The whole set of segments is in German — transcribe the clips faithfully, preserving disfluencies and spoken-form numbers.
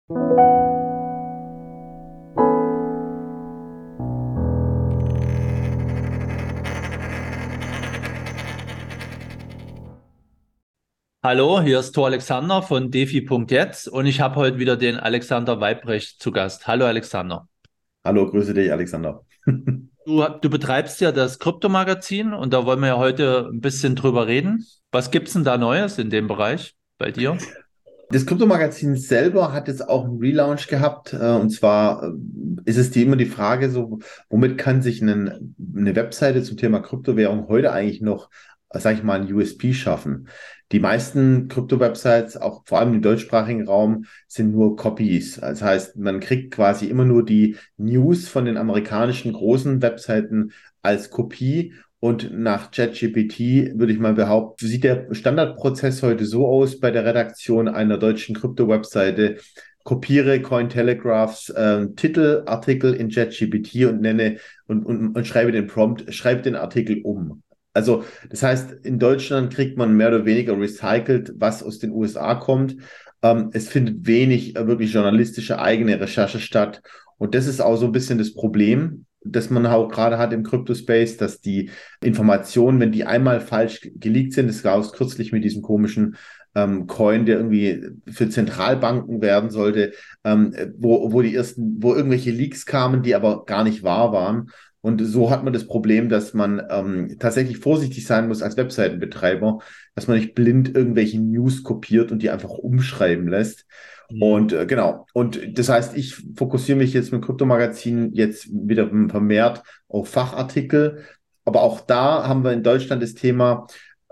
Hallo, hier ist Tor Alexander von defi Punkt jetzt und ich habe heute wieder den Alexander Weibrecht zu Gast. Hallo Alexander. Hallo, grüße dich, Alexander. Du, du betreibst ja das Kryptomagazin und da wollen wir ja heute ein bisschen drüber reden. Was gibt's denn da Neues in dem Bereich bei dir? Das Kryptomagazin selber hat jetzt auch einen Relaunch gehabt. Äh, und zwar äh, ist es die, immer die Frage, so, womit kann sich einen, eine Webseite zum Thema Kryptowährung heute eigentlich noch, äh, sag ich mal, ein U S P schaffen? Die meisten Krypto-Websites, auch vor allem im deutschsprachigen Raum, sind nur Copies. Das heißt, man kriegt quasi immer nur die News von den amerikanischen großen Webseiten als Kopie. Und nach ChatGPT würde ich mal behaupten, sieht der Standardprozess heute so aus bei der Redaktion einer deutschen Krypto-Webseite. Kopiere Cointelegraphs äh, Titelartikel in ChatGPT und nenne und, und, und schreibe den Prompt, schreibe den Artikel um. Also, das heißt, in Deutschland kriegt man mehr oder weniger recycelt, was aus den U S A kommt. Ähm, es findet wenig äh, wirklich journalistische eigene Recherche statt. Und das ist auch so ein bisschen das Problem, das man auch gerade hat im Crypto-Space, dass die Informationen, wenn die einmal falsch geleakt sind, das gab es kürzlich mit diesem komischen ähm, Coin, der irgendwie für Zentralbanken werden sollte, ähm, wo, wo die ersten, wo irgendwelche Leaks kamen, die aber gar nicht wahr waren. Und so hat man das Problem, dass man ähm, tatsächlich vorsichtig sein muss als Webseitenbetreiber, dass man nicht blind irgendwelche News kopiert und die einfach umschreiben lässt. Mhm. Und äh, genau, und das heißt, ich fokussiere mich jetzt mit Kryptomagazin jetzt wieder vermehrt auf Fachartikel. Aber auch da haben wir in Deutschland das Thema,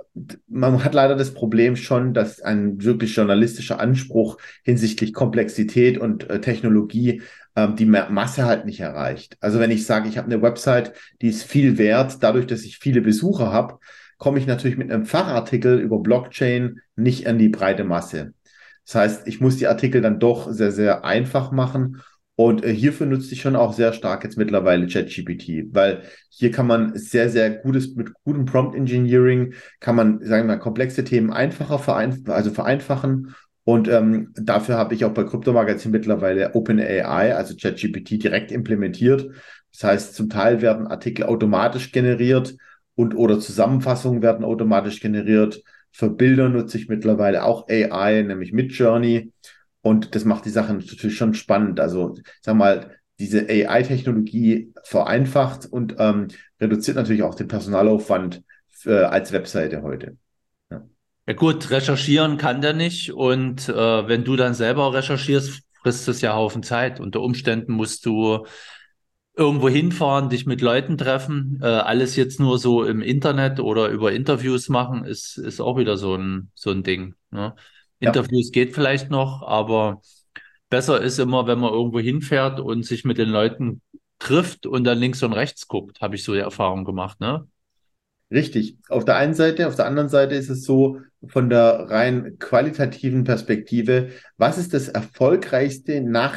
man hat leider das Problem schon, dass ein wirklich journalistischer Anspruch hinsichtlich Komplexität und äh, Technologie ähm, die Ma- Masse halt nicht erreicht. Also wenn ich sage, ich habe eine Website, die ist viel wert, dadurch, dass ich viele Besucher habe, komme ich natürlich mit einem Fachartikel über Blockchain nicht an die breite Masse. Das heißt, ich muss die Artikel dann doch sehr, sehr einfach machen. Und äh, hierfür nutze ich schon auch sehr stark jetzt mittlerweile ChatGPT, weil hier kann man sehr, sehr gutes, mit gutem Prompt Engineering kann man, sagen wir mal, komplexe Themen einfacher vereinf also vereinfachen. Und ähm, dafür habe ich auch bei Kryptomagazin mittlerweile OpenAI, also ChatGPT, direkt implementiert. Das heißt, zum Teil werden Artikel automatisch generiert und oder Zusammenfassungen werden automatisch generiert. Für Bilder nutze ich mittlerweile auch A I, nämlich Midjourney. Und das macht die Sache natürlich schon spannend. Also, ich sag mal, diese A I-Technologie vereinfacht und ähm, reduziert natürlich auch den Personalaufwand äh, als Webseite heute. Ja. Ja gut, recherchieren kann der nicht und äh, wenn du dann selber recherchierst, frisst es ja Haufen Zeit. Unter Umständen musst du irgendwo hinfahren, dich mit Leuten treffen. Äh, alles jetzt nur so im Internet oder über Interviews machen, ist, ist auch wieder so ein, so ein Ding. Ne? Ja, Interviews geht vielleicht noch, aber besser ist immer, wenn man irgendwo hinfährt und sich mit den Leuten trifft und dann links und rechts guckt, habe ich so die Erfahrung gemacht, ne? richtig. Auf der einen Seite, auf der anderen Seite ist es so, von der rein qualitativen Perspektive, was ist das erfolgreichste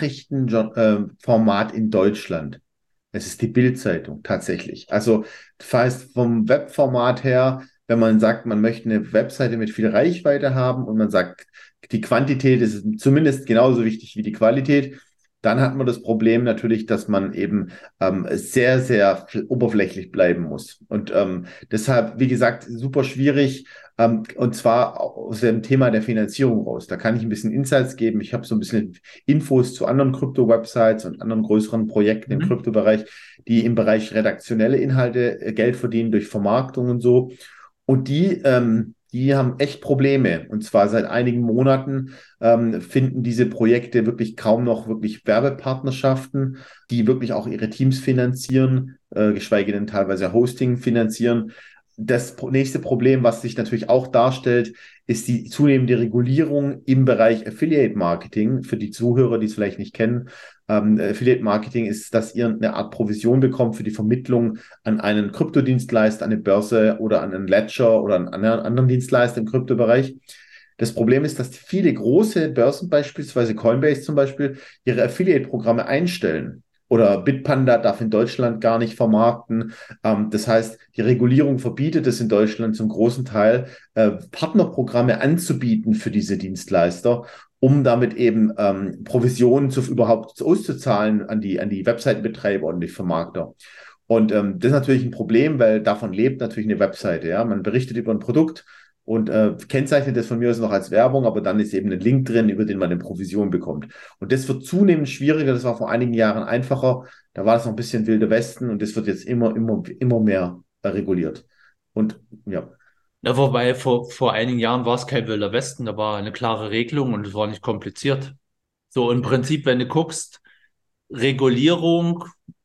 Nachrichtenformat in Deutschland? Es ist die Bild-Zeitung tatsächlich. Also das heißt, vom Webformat her, wenn man sagt, man möchte eine Webseite mit viel Reichweite haben und man sagt, die Quantität ist zumindest genauso wichtig wie die Qualität, dann hat man das Problem natürlich, dass man eben ähm, sehr, sehr oberflächlich bleiben muss. Und ähm, deshalb, wie gesagt, super schwierig. Ähm, und zwar aus dem Thema der Finanzierung raus. Da kann ich ein bisschen Insights geben. Ich habe so ein bisschen Infos zu anderen Krypto-Websites und anderen größeren Projekten im Mhm. Kryptobereich, die im Bereich redaktionelle Inhalte äh, Geld verdienen durch Vermarktung und so. Und die, ähm, die haben echt Probleme. Und zwar seit einigen Monaten ähm, finden diese Projekte wirklich kaum noch wirklich Werbepartnerschaften, die wirklich auch ihre Teams finanzieren, äh, geschweige denn teilweise Hosting finanzieren. Das nächste Problem, was sich natürlich auch darstellt, ist die zunehmende Regulierung im Bereich Affiliate Marketing. Für die Zuhörer, die es vielleicht nicht kennen, ähm, Affiliate Marketing ist, dass ihr eine Art Provision bekommt für die Vermittlung an einen Kryptodienstleister, eine Börse oder an einen Ledger oder an einen anderen Dienstleister im Kryptobereich. Das Problem ist, dass viele große Börsen, beispielsweise Coinbase zum Beispiel, ihre Affiliate-Programme einstellen. Oder Bitpanda darf in Deutschland gar nicht vermarkten. Ähm, das heißt, die Regulierung verbietet es in Deutschland zum großen Teil, äh, Partnerprogramme anzubieten für diese Dienstleister. um damit eben ähm, Provisionen zu, überhaupt auszuzahlen an die, an die Webseitenbetreiber und die Vermarkter. Und ähm, das ist natürlich ein Problem, weil davon lebt natürlich eine Webseite. Ja? Man berichtet über ein Produkt und äh, kennzeichnet das von mir aus noch als Werbung, aber dann ist eben ein Link drin, über den man eine Provision bekommt. Und das wird zunehmend schwieriger. Das war vor einigen Jahren einfacher. Da war das noch ein bisschen Wilder Westen und das wird jetzt immer, immer, immer mehr äh, reguliert. Und ja. Ja, wobei vor, vor einigen Jahren war es kein Wilder Westen, da war eine klare Regelung und es war nicht kompliziert. So im Prinzip, wenn du guckst, Regulierung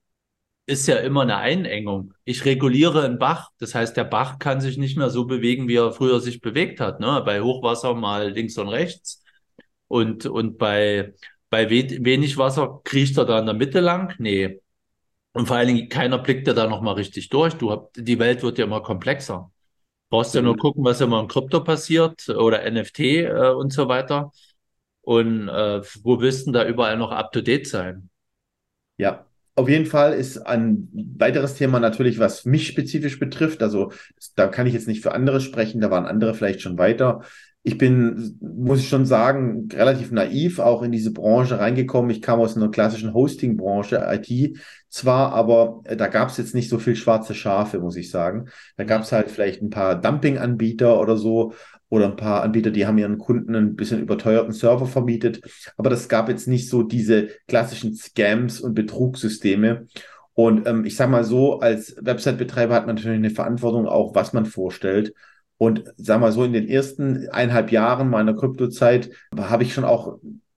ist ja immer eine Einengung. Ich reguliere einen Bach, das heißt, der Bach kann sich nicht mehr so bewegen, wie er früher sich bewegt hat. Ne? Bei Hochwasser mal links und rechts und, und bei, bei we wenig Wasser kriecht er da in der Mitte lang. Nee. Und vor allen Dingen, keiner blickt ja da nochmal richtig durch. Du hab, die Welt wird ja immer komplexer. Brauchst ja nur Absolut. gucken, was immer im Krypto passiert oder N F T äh, und so weiter. Und äh, wo willst du denn da überall noch up to date sein? Ja, auf jeden Fall ist ein weiteres Thema natürlich, was mich spezifisch betrifft. Also da kann ich jetzt nicht für andere sprechen, da waren andere vielleicht schon weiter. Ich bin, muss ich schon sagen, relativ naiv auch in diese Branche reingekommen. Ich kam aus einer klassischen Hosting-Branche, I T zwar, aber äh, da gab es jetzt nicht so viel schwarze Schafe, muss ich sagen. Da gab Mhm. es halt vielleicht ein paar Dumping-Anbieter oder so oder ein paar Anbieter, die haben ihren Kunden ein bisschen überteuerten Server vermietet. Aber das gab jetzt nicht so diese klassischen Scams und Betrugssysteme. Und ähm, ich sage mal so, als Website-Betreiber hat man natürlich eine Verantwortung auch, was man vorstellt. Und sag mal so, in den ersten eineinhalb Jahren meiner Kryptozeit habe ich schon auch,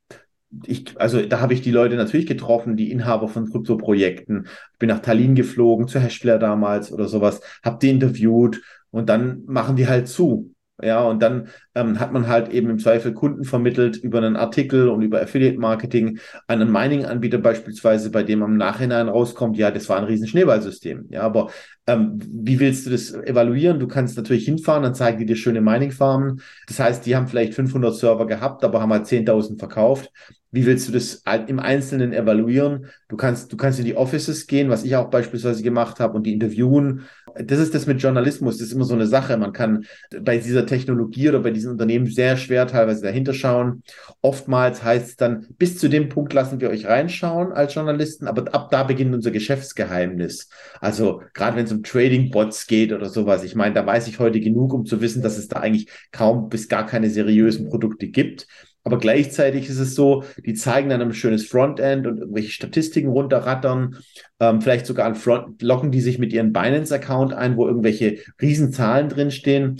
ich, also da habe ich die Leute natürlich getroffen, die Inhaber von Krypto-Projekten. Ich bin nach Tallinn geflogen, zu Hashflare damals oder sowas, habe die interviewt und dann machen die halt zu. Ja, und dann ähm, hat man halt eben im Zweifel Kunden vermittelt über einen Artikel und über Affiliate-Marketing an einen Mining-Anbieter beispielsweise, bei dem am Nachhinein rauskommt, ja, das war ein riesen Schneeballsystem. Ja, aber ähm, wie willst du das evaluieren? Du kannst natürlich hinfahren, dann zeigen die dir schöne Mining-Farmen. Das heißt, die haben vielleicht fünfhundert Server gehabt, aber haben halt zehntausend verkauft. Wie willst du das im Einzelnen evaluieren? Du kannst, du kannst in die Offices gehen, was ich auch beispielsweise gemacht habe, und die interviewen. Das ist das mit Journalismus, das ist immer so eine Sache. Man kann bei dieser Technologie oder bei diesen Unternehmen sehr schwer teilweise dahinter schauen. Oftmals heißt es dann, bis zu dem Punkt lassen wir euch reinschauen als Journalisten, aber ab da beginnt unser Geschäftsgeheimnis. Also gerade wenn es um Trading-Bots geht oder sowas. Ich meine, da weiß ich heute genug, um zu wissen, dass es da eigentlich kaum bis gar keine seriösen Produkte gibt. Aber gleichzeitig ist es so, die zeigen dann ein schönes Frontend und irgendwelche Statistiken runterrattern. Ähm, vielleicht sogar ein Front, loggen die sich mit ihren Binance-Account ein, wo irgendwelche Riesenzahlen drinstehen.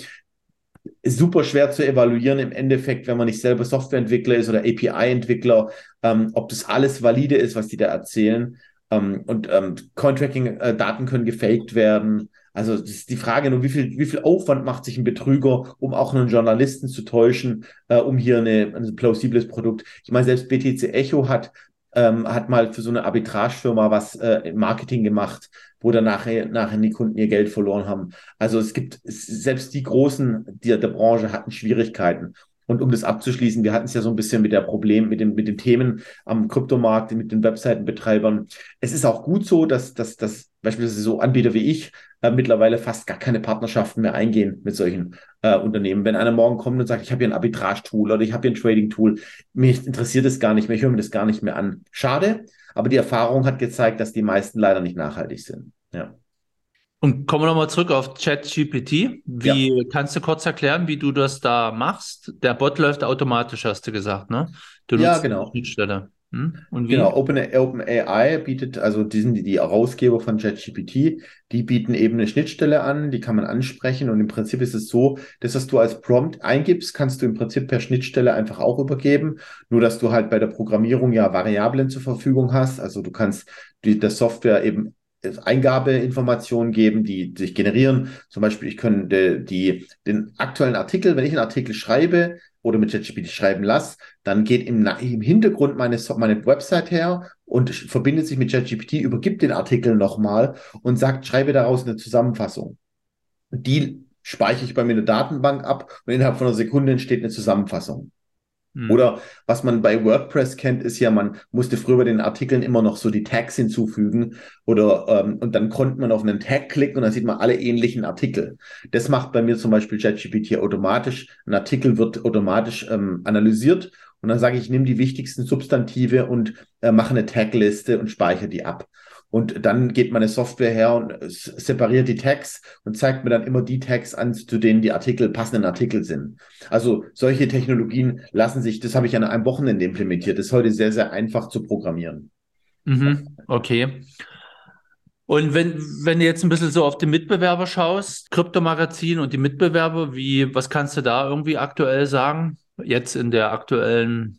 Ist super schwer zu evaluieren im Endeffekt, wenn man nicht selber Softwareentwickler ist oder A P I-Entwickler, ähm, ob das alles valide ist, was die da erzählen. Ähm, und ähm, Cointracking-Daten können gefaked werden. Also das ist die Frage nur, wie viel, wie viel Aufwand macht sich ein Betrüger, um auch einen Journalisten zu täuschen, äh, um hier eine, ein plausibles Produkt. Ich meine, selbst B T C Echo hat, ähm, hat mal für so eine Arbitragefirma was äh, im Marketing gemacht, wo dann nachher, nachher die Kunden ihr Geld verloren haben. Also es gibt, selbst die Großen der, der Branche hatten Schwierigkeiten. Und um das abzuschließen, wir hatten es ja so ein bisschen mit der Problem, mit dem, mit den Themen am Kryptomarkt, mit den Webseitenbetreibern. Es ist auch gut so, dass, dass, dass beispielsweise so Anbieter wie ich äh, mittlerweile fast gar keine Partnerschaften mehr eingehen mit solchen äh, Unternehmen. Wenn einer morgen kommt und sagt, ich habe hier ein Arbitrage-Tool oder ich habe hier ein Trading-Tool, mich interessiert es gar nicht mehr, ich höre mir das gar nicht mehr an. Schade, aber die Erfahrung hat gezeigt, dass die meisten leider nicht nachhaltig sind. Ja. Und kommen wir nochmal zurück auf ChatGPT. Ja. Wie kannst du kurz erklären, wie du das da machst? Der Bot läuft automatisch, hast du gesagt, ne? Du Ja, nutzt eine genau. Schnittstelle. Hm? Und Genau, wie? Open, OpenAI bietet, also die sind die, die Herausgeber von ChatGPT, die bieten eben eine Schnittstelle an, die kann man ansprechen und im Prinzip ist es so, dass was du als Prompt eingibst, kannst du im Prinzip per Schnittstelle einfach auch übergeben, nur dass du halt bei der Programmierung ja Variablen zur Verfügung hast, also du kannst die, der Software eben Eingabeinformationen geben, die sich generieren. Zum Beispiel, ich könnte die, den aktuellen Artikel, wenn ich einen Artikel schreibe oder mit ChatGPT schreiben lasse, dann geht im, im Hintergrund meine, meine Website her und verbindet sich mit ChatGPT, übergibt den Artikel nochmal und sagt, schreibe daraus eine Zusammenfassung. Die speichere ich bei mir in der Datenbank ab und innerhalb von einer Sekunde entsteht eine Zusammenfassung. Hm. Oder was man bei WordPress kennt, ist ja, man musste früher bei den Artikeln immer noch so die Tags hinzufügen oder ähm, und dann konnte man auf einen Tag klicken und dann sieht man alle ähnlichen Artikel. Das macht bei mir zum Beispiel ChatGPT automatisch. Ein Artikel wird automatisch ähm, analysiert und dann sage ich, ich nehme die wichtigsten Substantive und äh, mache eine Tagliste und speichere die ab. Und dann geht meine Software her und separiert die Tags und zeigt mir dann immer die Tags an, zu denen die Artikel, passenden Artikel sind. Also solche Technologien lassen sich, das habe ich an einem Wochenende implementiert, das ist heute sehr, sehr einfach zu programmieren. Mhm. Okay. Und wenn, wenn du jetzt ein bisschen so auf die Mitbewerber schaust, Kryptomagazin und die Mitbewerber, wie, was kannst du da irgendwie aktuell sagen? Jetzt in der aktuellen,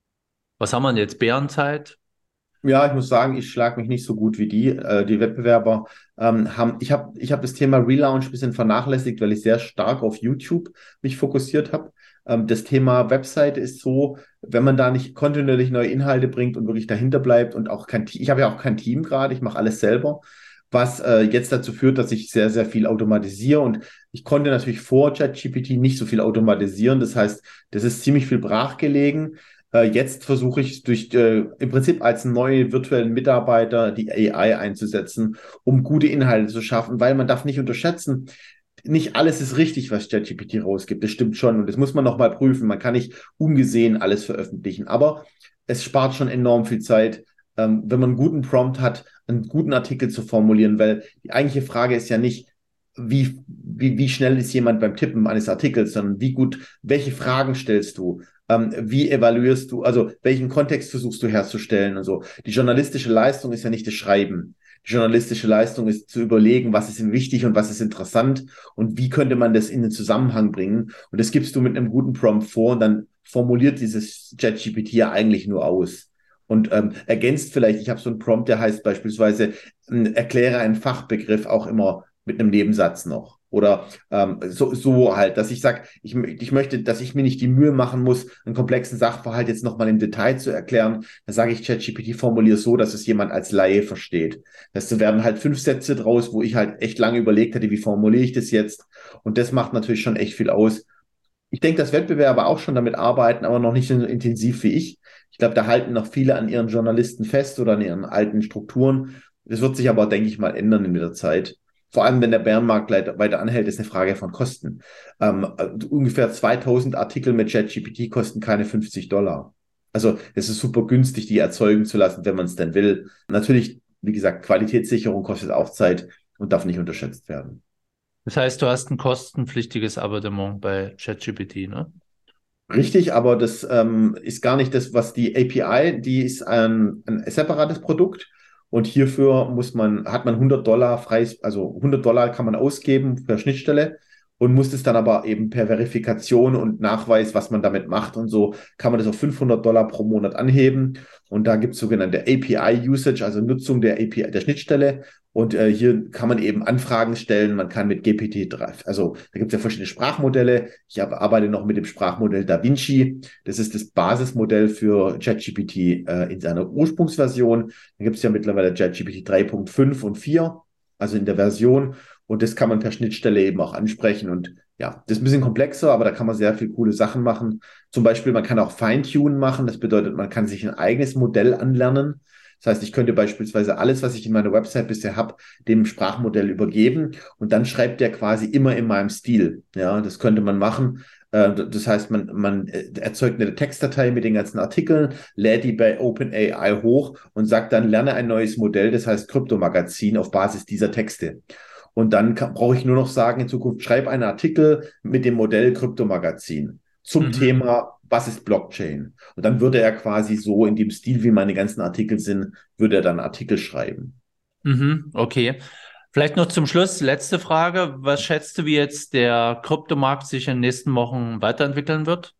was haben wir denn jetzt, Bärenzeit? Ja, ich muss sagen, ich schlage mich nicht so gut wie die. Äh, die Wettbewerber ähm, haben, ich habe ich hab das Thema Relaunch ein bisschen vernachlässigt, weil ich sehr stark auf YouTube mich fokussiert habe. Ähm, das Thema Website ist so, wenn man da nicht kontinuierlich neue Inhalte bringt und wirklich dahinter bleibt und auch kein Team, ich habe ja auch kein Team gerade, ich mache alles selber, was äh, jetzt dazu führt, dass ich sehr, sehr viel automatisiere und ich konnte natürlich vor ChatGPT nicht so viel automatisieren. Das heißt, das ist ziemlich viel brachgelegen. Äh, Jetzt versuche ich durch äh, im Prinzip als neue virtuellen Mitarbeiter die A I einzusetzen, um gute Inhalte zu schaffen, weil man darf nicht unterschätzen, nicht alles ist richtig, was ChatGPT rausgibt. Das stimmt schon und das muss man nochmal prüfen. Man kann nicht ungesehen alles veröffentlichen, aber es spart schon enorm viel Zeit, ähm, wenn man einen guten Prompt hat, einen guten Artikel zu formulieren, weil die eigentliche Frage ist ja nicht, wie, wie, wie schnell ist jemand beim Tippen eines Artikels, sondern wie gut, welche Fragen stellst du? Ähm, wie evaluierst du, also welchen Kontext versuchst du herzustellen und so. Die journalistische Leistung ist ja nicht das Schreiben. Die journalistische Leistung ist zu überlegen, was ist denn wichtig und was ist interessant und wie könnte man das in den Zusammenhang bringen. Und das gibst du mit einem guten Prompt vor und dann formuliert dieses ChatGPT ja eigentlich nur aus. Und ähm, ergänzt vielleicht, ich habe so einen Prompt, der heißt beispielsweise, ähm, erkläre einen Fachbegriff auch immer mit einem Nebensatz noch. Oder ähm, so, so halt, dass ich sage, ich, ich möchte, dass ich mir nicht die Mühe machen muss, einen komplexen Sachverhalt jetzt nochmal im Detail zu erklären. Da sage ich ChatGPT, formuliere so, dass es jemand als Laie versteht. Das werden halt fünf Sätze draus, wo ich halt echt lange überlegt hätte, wie formuliere ich das jetzt? Und das macht natürlich schon echt viel aus. Ich denke, dass Wettbewerber auch schon damit arbeiten, aber noch nicht so intensiv wie ich. Ich glaube, da halten noch viele an ihren Journalisten fest oder an ihren alten Strukturen. Das wird sich aber, denke ich mal, ändern in der Zeit. Vor allem, wenn der Bärenmarkt weiter anhält, ist eine Frage von Kosten. Ähm, ungefähr zweitausend Artikel mit ChatGPT kosten keine fünfzig Dollar. Also es ist super günstig, die erzeugen zu lassen, wenn man es denn will. Natürlich, wie gesagt, Qualitätssicherung kostet auch Zeit und darf nicht unterschätzt werden. Das heißt, du hast ein kostenpflichtiges Abonnement bei ChatGPT, ne? Richtig, aber das ähm, ist gar nicht das, was die A P I, die ist ein, ein separates Produkt und hierfür muss man, hat man hundert Dollar freies, also hundert Dollar kann man ausgeben per Schnittstelle und muss es dann aber eben per Verifikation und Nachweis, was man damit macht und so, kann man das auf fünfhundert Dollar pro Monat anheben und da gibt es sogenannte A P I-Usage, also Nutzung der A P I, der Schnittstelle und äh, hier kann man eben Anfragen stellen, man kann mit G P T drei, also da gibt es ja verschiedene Sprachmodelle. Ich hab, arbeite noch mit dem Sprachmodell DaVinci. Das ist das Basismodell für ChatGPT äh, in seiner Ursprungsversion. Da gibt es ja mittlerweile ChatGPT drei Punkt fünf und vier, also in der Version. Und das kann man per Schnittstelle eben auch ansprechen. Und ja, das ist ein bisschen komplexer, aber da kann man sehr viele coole Sachen machen. Zum Beispiel, man kann auch Feintunen machen. Das bedeutet, man kann sich ein eigenes Modell anlernen. Das heißt, ich könnte beispielsweise alles, was ich in meiner Website bisher habe, dem Sprachmodell übergeben und dann schreibt der quasi immer in meinem Stil. Ja, das könnte man machen. Äh, Das heißt, man, man erzeugt eine Textdatei mit den ganzen Artikeln, lädt die bei OpenAI hoch und sagt dann, lerne ein neues Modell, das heißt Kryptomagazin auf Basis dieser Texte. Und dann kann, brauche ich nur noch sagen, in Zukunft schreib einen Artikel mit dem Modell Kryptomagazin zum Mhm. Thema, was ist Blockchain? Und dann würde er quasi so in dem Stil, wie meine ganzen Artikel sind, würde er dann Artikel schreiben. Mhm. Okay. Vielleicht noch zum Schluss, letzte Frage. Was schätzt du, wie jetzt der Kryptomarkt sich in den nächsten Wochen weiterentwickeln wird?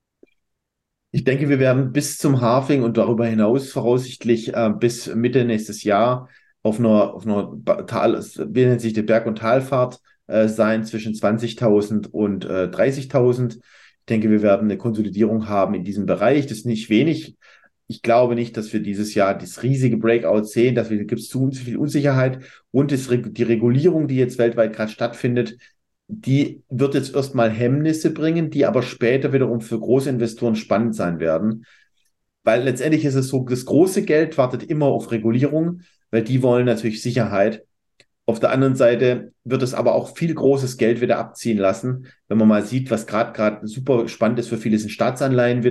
Ich denke, wir werden bis zum Halving und darüber hinaus voraussichtlich äh, bis Mitte nächstes Jahr auf einer, auf einer Ba- Tal, wie nennt sich die Berg- und Talfahrt äh, sein zwischen zwanzigtausend und äh, dreißigtausend. Ich denke, wir werden eine Konsolidierung haben in diesem Bereich. Das ist nicht wenig. Ich glaube nicht, dass wir dieses Jahr das riesige Breakout sehen. Dass wir gibt es zu viel Unsicherheit und das, die Regulierung, die jetzt weltweit gerade stattfindet, die wird jetzt erstmal Hemmnisse bringen, die aber später wiederum für große Investoren spannend sein werden. Weil letztendlich ist es so, das große Geld wartet immer auf Regulierung, weil die wollen natürlich Sicherheit. Auf der anderen Seite wird es aber auch viel großes Geld wieder abziehen lassen. Wenn man mal sieht, was gerade gerade super spannend ist für viele, sind Staatsanleihen wieder.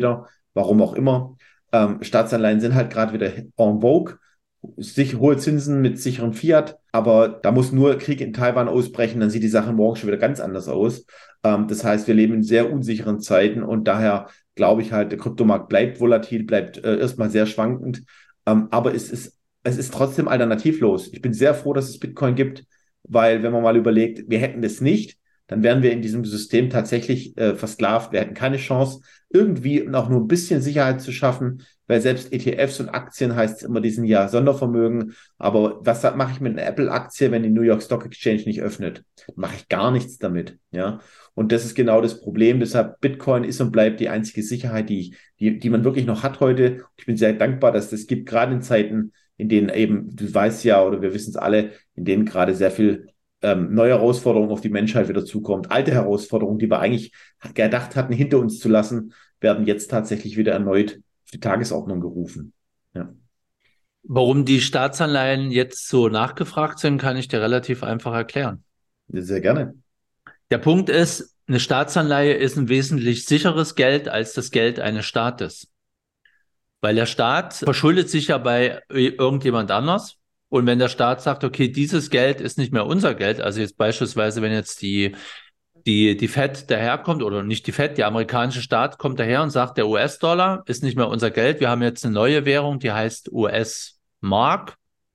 warum auch immer. Ähm, Staatsanleihen sind halt gerade wieder en vogue, sich, hohe Zinsen mit sicherem Fiat, aber da muss nur Krieg in Taiwan ausbrechen, dann sieht die Sache morgen schon wieder ganz anders aus. Ähm, das heißt, wir leben in sehr unsicheren Zeiten und daher glaube ich halt, der Kryptomarkt bleibt volatil, bleibt äh, erstmal sehr schwankend, ähm, aber es ist, es ist trotzdem alternativlos. Ich bin sehr froh, dass es Bitcoin gibt, weil wenn man mal überlegt, wir hätten das nicht, dann wären wir in diesem System tatsächlich äh, versklavt. Wir hätten keine Chance, irgendwie auch nur ein bisschen Sicherheit zu schaffen, weil selbst E T Fs und Aktien heißt es immer, die sind ja Sondervermögen. Aber was mache ich mit einer Apple-Aktie, wenn die New York Stock Exchange nicht öffnet? Mache ich gar nichts damit. Ja. Und das ist genau das Problem. Deshalb Bitcoin ist und bleibt die einzige Sicherheit, die, die, die man wirklich noch hat heute. Ich bin sehr dankbar, dass das gibt, gerade in Zeiten, in denen eben, du weißt ja, oder wir wissen es alle, in denen gerade sehr viel ähm, neue Herausforderungen auf die Menschheit wieder zukommt. Alte Herausforderungen, die wir eigentlich gedacht hatten, hinter uns zu lassen, werden jetzt tatsächlich wieder erneut auf die Tagesordnung gerufen. Ja. Warum die Staatsanleihen jetzt so nachgefragt sind, kann ich dir relativ einfach erklären. Sehr gerne. Der Punkt ist, eine Staatsanleihe ist ein wesentlich sicheres Geld als das Geld eines Staates. Weil der Staat verschuldet sich ja bei irgendjemand anders. Und wenn der Staat sagt, okay, dieses Geld ist nicht mehr unser Geld, also jetzt beispielsweise, wenn jetzt die, die, die Fed daherkommt, oder nicht die Fed, der amerikanische Staat kommt daher und sagt, der U S-Dollar ist nicht mehr unser Geld, wir haben jetzt eine neue Währung, die heißt U S-Mark,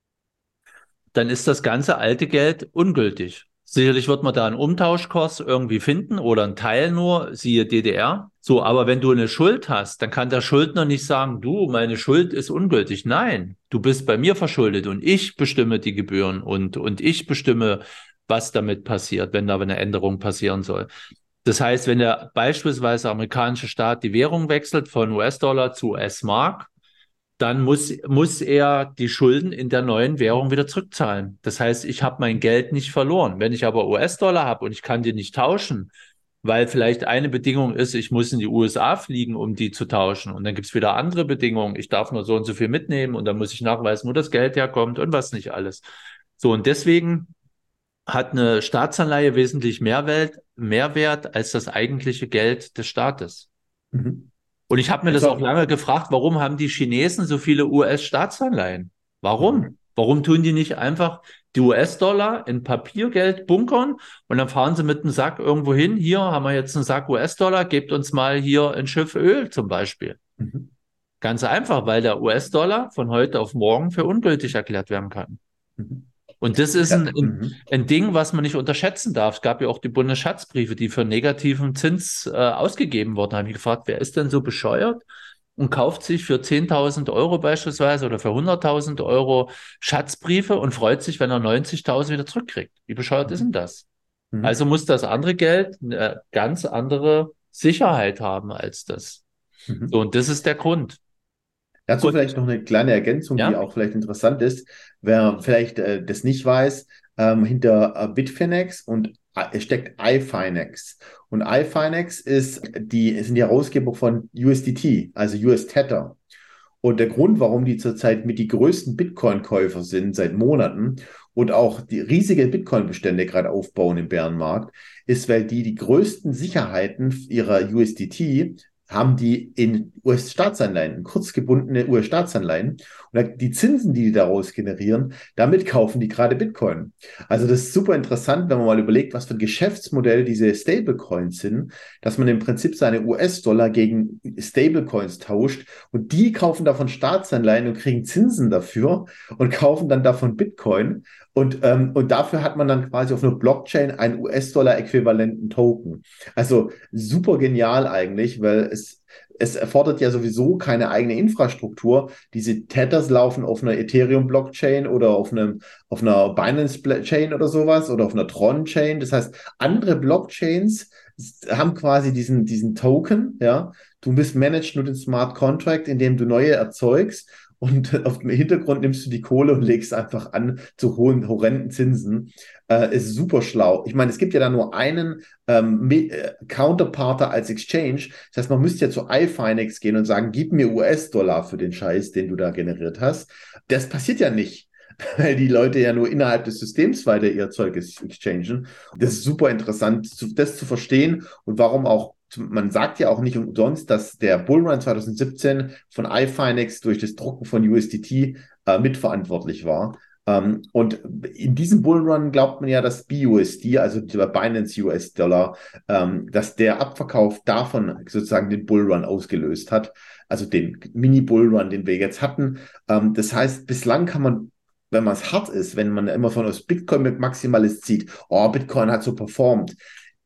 dann ist das ganze alte Geld ungültig. Sicherlich wird man da einen Umtauschkurs irgendwie finden oder einen Teil nur, siehe D D R. So, aber wenn du eine Schuld hast, dann kann der Schuldner nicht sagen, du, meine Schuld ist ungültig. Nein, du bist bei mir verschuldet und ich bestimme die Gebühren und, und ich bestimme, was damit passiert, wenn da eine Änderung passieren soll. Das heißt, wenn der beispielsweise amerikanische Staat die Währung wechselt von U S-Dollar zu U S-Mark, dann muss, muss er die Schulden in der neuen Währung wieder zurückzahlen. Das heißt, ich habe mein Geld nicht verloren. Wenn ich aber U S-Dollar habe und ich kann die nicht tauschen, weil vielleicht eine Bedingung ist, ich muss in die U S A fliegen, um die zu tauschen. Und dann gibt es wieder andere Bedingungen. Ich darf nur so und so viel mitnehmen und dann muss ich nachweisen, wo das Geld herkommt und was nicht alles. So, und deswegen hat eine Staatsanleihe wesentlich mehr Welt, mehr Wert als das eigentliche Geld des Staates. Mhm. Und ich habe mir Jetzt das auch auch. lange gefragt, warum haben die Chinesen so viele U S-Staatsanleihen? Mhm. Warum? Warum tun die nicht einfach die U S-Dollar in Papiergeld bunkern und dann fahren sie mit einem Sack irgendwo hin? Hier haben wir jetzt einen Sack U S-Dollar, gebt uns mal hier ein Schiff Öl zum Beispiel. Mhm. Ganz einfach, weil der U S-Dollar von heute auf morgen für ungültig erklärt werden kann. Mhm. Und das ist Ja. ein, Mhm. ein Ding, was man nicht unterschätzen darf. Es gab ja auch die Bundesschatzbriefe, die für negativen Zins äh, ausgegeben wurden. Da habe ich gefragt, wer ist denn so bescheuert und kauft sich für zehntausend Euro beispielsweise oder für hunderttausend Euro Schatzbriefe und freut sich, wenn er neunzigtausend wieder zurückkriegt. Wie bescheuert ist denn das? Mhm. Also muss das andere Geld eine ganz andere Sicherheit haben als das. So, Mhm. und das ist der Grund. Dazu Und vielleicht noch eine kleine Ergänzung, die ja, auch vielleicht interessant ist. Wer vielleicht äh, das nicht weiß, ähm, hinter äh, Bitfinex und äh, steckt iFinex. Und iFinex ist die, sind die Herausgeber von U S D T, also U S Tether. Und der Grund, warum die zurzeit mit die größten Bitcoin-Käufer sind seit Monaten und auch die riesige Bitcoin-Bestände gerade aufbauen im Bärenmarkt, ist, weil die die größten Sicherheiten ihrer U S D T haben die in U S-Staatsanleihen, in kurzgebundene U S-Staatsanleihen. Und die Zinsen, die die daraus generieren, damit kaufen die gerade Bitcoin. Also das ist super interessant, wenn man mal überlegt, was für ein Geschäftsmodell diese Stablecoins sind, dass man im Prinzip seine U S-Dollar gegen Stablecoins tauscht und die kaufen davon Staatsanleihen und kriegen Zinsen dafür und kaufen dann davon Bitcoin. Und, ähm, und dafür hat man dann quasi auf einer Blockchain einen U S-Dollar-äquivalenten Token. Also super genial eigentlich, weil es, es erfordert ja sowieso keine eigene Infrastruktur. Diese Tethers laufen auf einer Ethereum-Blockchain oder auf, einem, auf einer Binance-Chain oder sowas oder auf einer Tron-Chain. Das heißt, andere Blockchains haben quasi diesen, diesen Token, ja. Du bist managed nur den Smart Contract, indem du neue erzeugst und auf dem Hintergrund nimmst du die Kohle und legst einfach an zu hohen, horrenden Zinsen. Äh, ist super schlau. Ich meine, es gibt ja da nur einen ähm, äh, Counterparter als Exchange. Das heißt, man müsste ja zu iFinex gehen und sagen, gib mir U S-Dollar für den Scheiß, den du da generiert hast. Das passiert ja nicht, weil die Leute ja nur innerhalb des Systems weiter ihr Zeug exchangen. Das ist super interessant, das zu verstehen und warum auch man sagt ja auch nicht umsonst, dass der Bullrun zwanzig siebzehn von iFinex durch das Drucken von U S D T äh, mitverantwortlich war. Ähm, und in diesem Bullrun glaubt man ja, dass B U S D, also der Binance U S Dollar, ähm, dass der Abverkauf davon sozusagen den Bullrun ausgelöst hat, also den Mini-Bullrun, den wir jetzt hatten. Ähm, das heißt, bislang kann man, wenn man es hart ist, wenn man immer von aus Bitcoin mit Maximalist zieht, oh, Bitcoin hat so performt.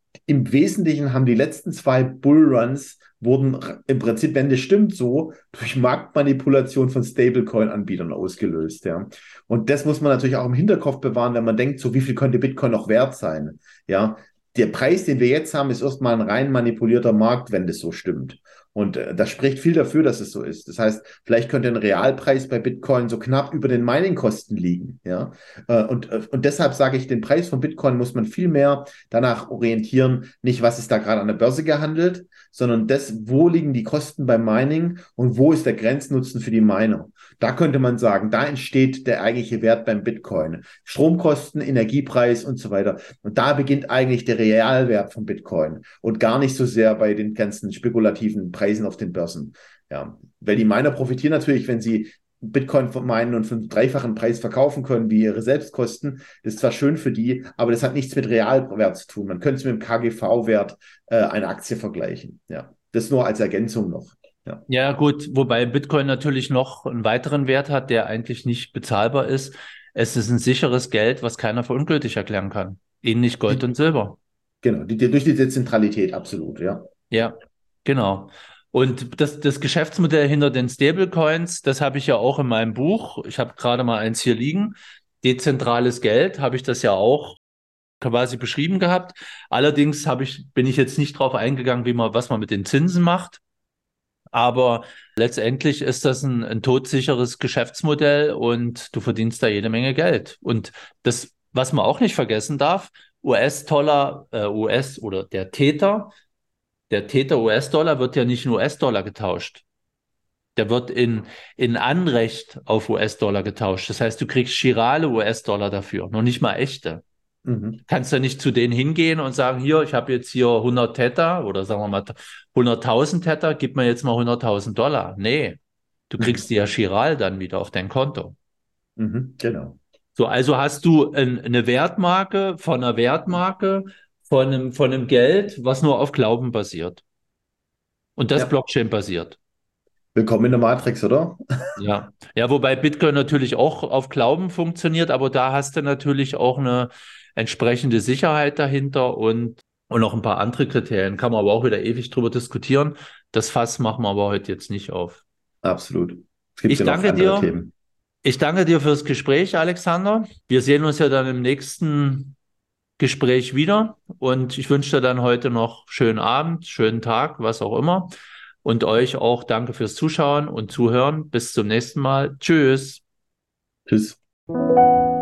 Im Wesentlichen haben die letzten zwei Bullruns wurden im Prinzip, wenn das stimmt, so durch Marktmanipulation von Stablecoin-Anbietern ausgelöst. Ja. Und das muss man natürlich auch im Hinterkopf bewahren, wenn man denkt, so wie viel könnte Bitcoin noch wert sein. Ja. Der Preis, den wir jetzt haben, ist erstmal ein rein manipulierter Markt, wenn das so stimmt. Und äh, das spricht viel dafür, dass es so ist. Das heißt, vielleicht könnte ein Realpreis bei Bitcoin so knapp über den Mining-Kosten liegen. Ja? Äh, und, äh, und deshalb sage ich, den Preis von Bitcoin muss man viel mehr danach orientieren, nicht was ist da gerade an der Börse gehandelt, sondern das, wo liegen die Kosten beim Mining und wo ist der Grenznutzen für die Miner. Da könnte man sagen, da entsteht der eigentliche Wert beim Bitcoin. Stromkosten, Energiepreis und so weiter. Und da beginnt eigentlich der Realwert von Bitcoin und gar nicht so sehr bei den ganzen spekulativen Preisen auf den Börsen. Ja, weil die Miner profitieren natürlich, wenn sie Bitcoin meinen und für einen dreifachen Preis verkaufen können, wie ihre Selbstkosten. Das ist zwar schön für die, aber das hat nichts mit Realwert zu tun. Man könnte es mit dem K G V-Wert äh, einer Aktie vergleichen. Ja, das nur als Ergänzung noch. Ja. Ja, gut, wobei Bitcoin natürlich noch einen weiteren Wert hat, der eigentlich nicht bezahlbar ist. Es ist ein sicheres Geld, was keiner für ungültig erklären kann. Ähnlich Gold Die, und Silber. genau, die, die, durch die Dezentralität, absolut, ja. Ja, genau. Und das, das Geschäftsmodell hinter den Stablecoins, das habe ich ja auch in meinem Buch. Ich habe gerade mal eins hier liegen. Dezentrales Geld, habe ich das ja auch quasi beschrieben gehabt. Allerdings habe ich, bin ich jetzt nicht drauf eingegangen, wie man, was man mit den Zinsen macht. Aber letztendlich ist das ein, ein todsicheres Geschäftsmodell und du verdienst da jede Menge Geld. Und das, was man auch nicht vergessen darf, U S-Dollar, äh, U S oder der Tether, der Tether U S-Dollar wird ja nicht in U S-Dollar getauscht. Der wird in, in Anrecht auf U S-Dollar getauscht. Das heißt, du kriegst chirale U S-Dollar dafür, noch nicht mal echte. Mhm. Kannst ja nicht zu denen hingehen und sagen, hier, ich habe jetzt hier hundert Tether oder sagen wir mal hunderttausend Tether, gib mir jetzt mal hunderttausend Dollar. Nee, du kriegst Mhm. die ja chiral dann wieder auf dein Konto. Mhm. Genau. So, also hast du ein, eine Wertmarke von einer Wertmarke von einem, von einem Geld, was nur auf Glauben basiert. Und das Ja. Blockchain basiert. Willkommen in der Matrix, oder? Ja. Ja, wobei Bitcoin natürlich auch auf Glauben funktioniert, aber da hast du natürlich auch eine entsprechende Sicherheit dahinter und, und noch ein paar andere Kriterien. Kann man aber auch wieder ewig drüber diskutieren. Das Fass machen wir aber heute jetzt nicht auf. Absolut. Es gibt Ich ja noch danke andere dir. Themen. Ich danke dir fürs Gespräch, Alexander. Wir sehen uns ja dann im nächsten Gespräch wieder und ich wünsche dir dann heute noch schönen Abend, schönen Tag, was auch immer. Und euch auch danke fürs Zuschauen und Zuhören. Bis zum nächsten Mal. Tschüss. Tschüss.